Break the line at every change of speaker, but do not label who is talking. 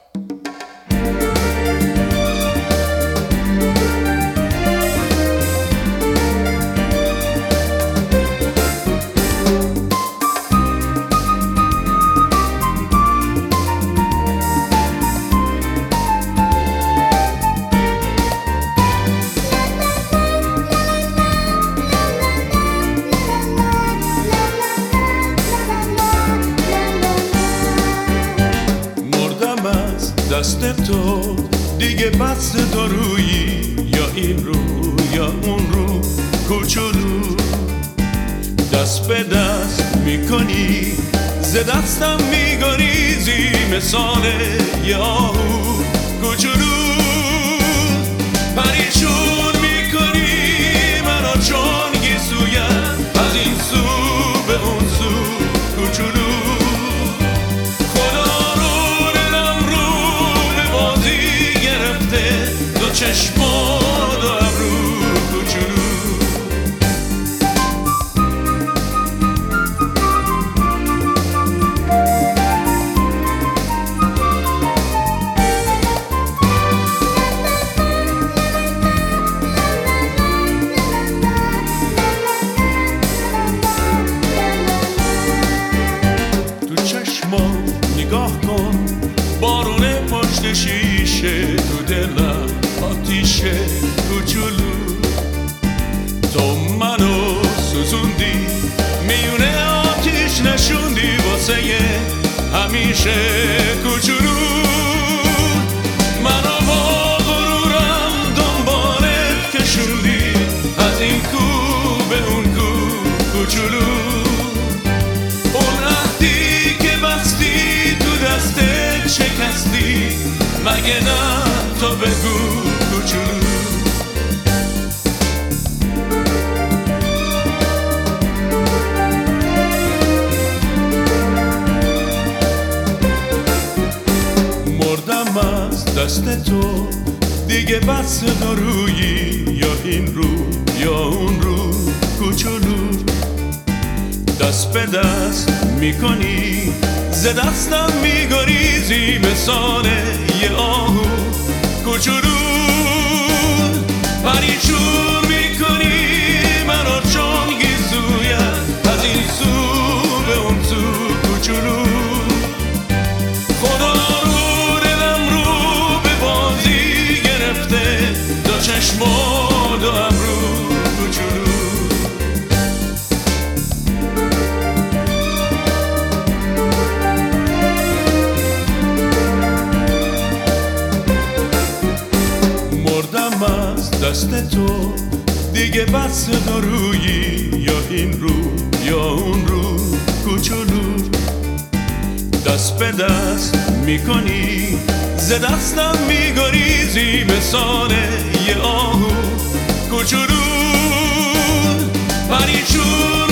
دست تو دیگه بس دارویی، یا این رو یا اون رو کوچولو، دست به دست میکنی ز دستم میگریزی مثال یه آهو کوچولو، پریشون میکنی منو چون گیسویم از این سو به اون سو کوچولو، چشمان و ابرو کوچولو. تو چشمان نگاه کن، بارون پشت شیشه، تو دلم آتیشه کوچولو، تو منو سوزوندی میونه آتیش نشوندی واسه همیشه کوچولو، منو با غرورم دنبالت کشوندی از این کو به اون کو کوچولو، اون عهدی که بستی تو دستت شکستی مگه نه تو بگو کوچولو. مردم از دست تو دیگه بس دارویی، یا این رو یا اون رو کوچولو، دست به دست میکنی ز دستم میگریزی مثال یه آهو کوچولو، پریشون میکنی منو چون گیسویم از این سو به اون سو کوچولو، خدا رو دلم رو به بازی گرفته، دو چشمان و ابرو کوچولو. مردم از دست تو دیگه بس دارویی، یا این رو یا اون رو کوچولو، دست به دست میکنی ز دستم میگریزی مثال یه آهو کوچولو، پریشون